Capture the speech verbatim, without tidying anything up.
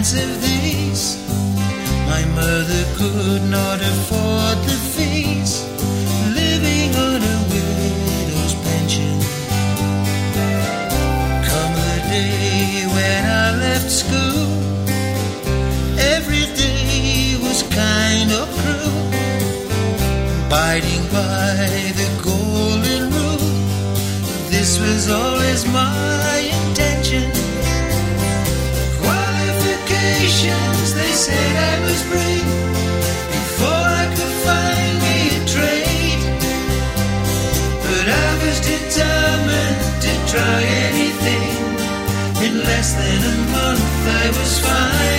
nights of these, my mother could not afford the fees, living on a widow's pension. Come the day when I left school, every day was kind of cruel, abiding by the golden rule. This was always my intention. Qualifications, they said I must bring before I could find me a trade. But I was determined to try anything. In less than a month I was fine.